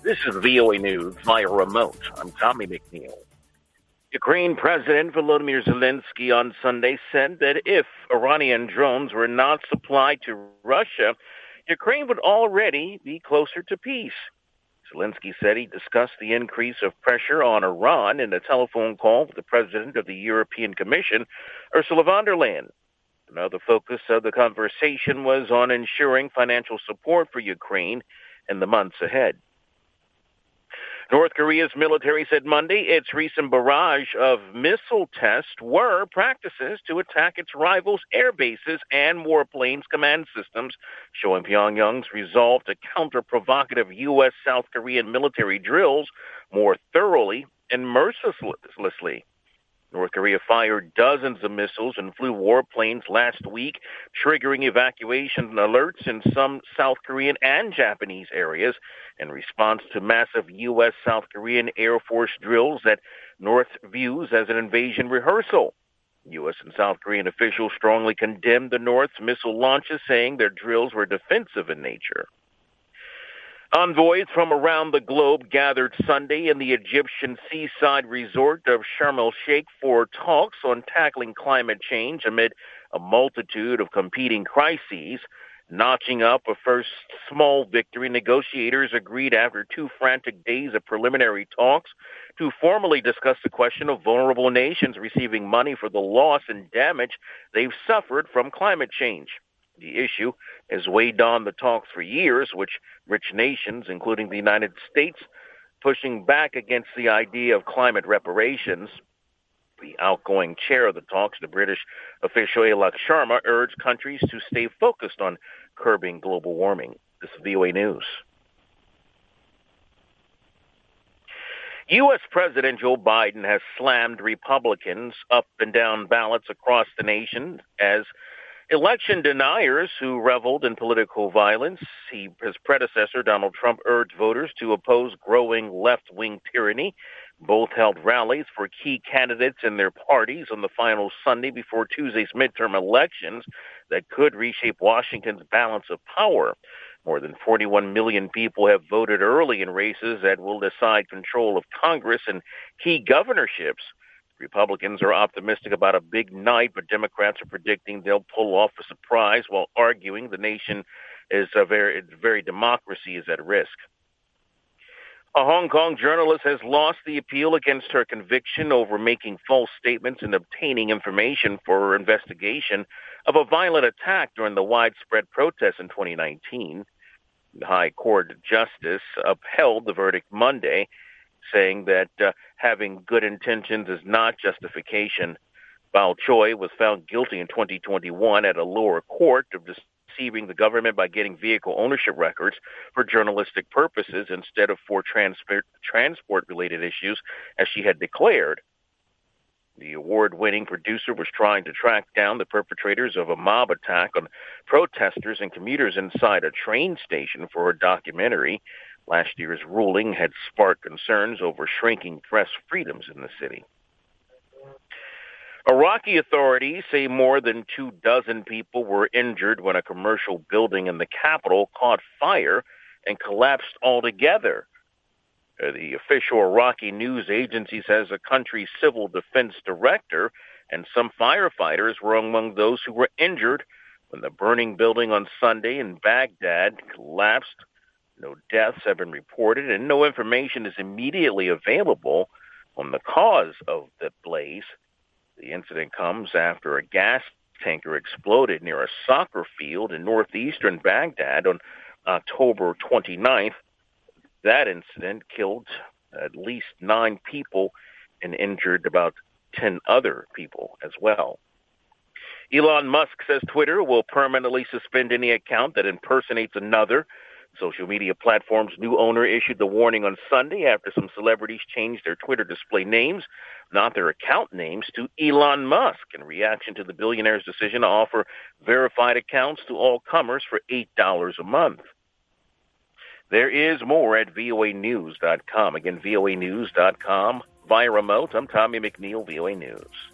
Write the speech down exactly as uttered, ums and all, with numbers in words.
This is V O A News via remote. I'm Tommy McNeil. Ukraine President Volodymyr Zelensky on Sunday said that if Iranian drones were not supplied to Russia, Ukraine would already be closer to peace. Zelensky said he discussed the increase of pressure on Iran in a telephone call with the president of the European Commission, Ursula von der Leyen. Another focus of the conversation was on ensuring financial support for Ukraine in the months ahead. North Korea's military said Monday its recent barrage of missile tests were practices to attack its rivals' air bases and warplanes command systems, showing Pyongyang's resolve to counter provocative U S South Korean military drills more thoroughly and mercilessly. North Korea fired dozens of missiles and flew warplanes last week, triggering evacuation alerts in some South Korean and Japanese areas in response to massive U S South Korean Air Force drills that North views as an invasion rehearsal. U S and South Korean officials strongly condemned the North's missile launches, saying their drills were defensive in nature. Envoys from around the globe gathered Sunday in the Egyptian seaside resort of Sharm el-Sheikh for talks on tackling climate change amid a multitude of competing crises. Notching up a first small victory, negotiators agreed after two frantic days of preliminary talks to formally discuss the question of vulnerable nations receiving money for the loss and damage they've suffered from climate change. The issue has weighed on the talks for years, which rich nations, including the United States, pushing back against the idea of climate reparations. The outgoing chair of the talks, the British official Alok Sharma, urged countries to stay focused on curbing global warming. This is V O A News. U S. President Joe Biden has slammed Republicans up and down ballots across the nation as election deniers who reveled in political violence. He, his predecessor, Donald Trump, urged voters to oppose growing left-wing tyranny. Both held rallies for key candidates in their parties on the final Sunday before Tuesday's midterm elections that could reshape Washington's balance of power. More than forty-one million people have voted early in races that will decide control of Congress and key governorships. Republicans are optimistic about a big night, but Democrats are predicting they'll pull off a surprise while arguing the nation is a very, very democracy is at risk. A Hong Kong journalist has lost the appeal against her conviction over making false statements and obtaining information for her investigation of a violent attack during the widespread protests in twenty nineteen. The High Court Justice upheld the verdict Monday, saying that uh, having good intentions is not justification. Bao Choi was found guilty in twenty twenty-one at a lower court of deceiving the government by getting vehicle ownership records for journalistic purposes instead of for transport, transport-related issues, as she had declared. The award-winning producer was trying to track down the perpetrators of a mob attack on protesters and commuters inside a train station for her documentary. Last year's ruling had sparked concerns over shrinking press freedoms in the city. Iraqi authorities say more than two dozen people were injured when a commercial building in the capital caught fire and collapsed altogether. The official Iraqi news agency says the country's civil defense director and some firefighters were among those who were injured when the burning building on Sunday in Baghdad collapsed. No deaths have been reported, and no information is immediately available on the cause of the blaze. The incident comes after a gas tanker exploded near a soccer field in northeastern Baghdad on October twenty-ninth. That incident killed at least nine people and injured about ten other people as well. Elon Musk says Twitter will permanently suspend any account that impersonates another. Social media platform's new owner issued the warning on Sunday after some celebrities changed their Twitter display names, not their account names, to Elon Musk in reaction to the billionaire's decision to offer verified accounts to all comers for eight dollars a month. There is more at V O A news dot com. Again, V O A news dot com. Via remote, I'm Tommy McNeil, V O A News.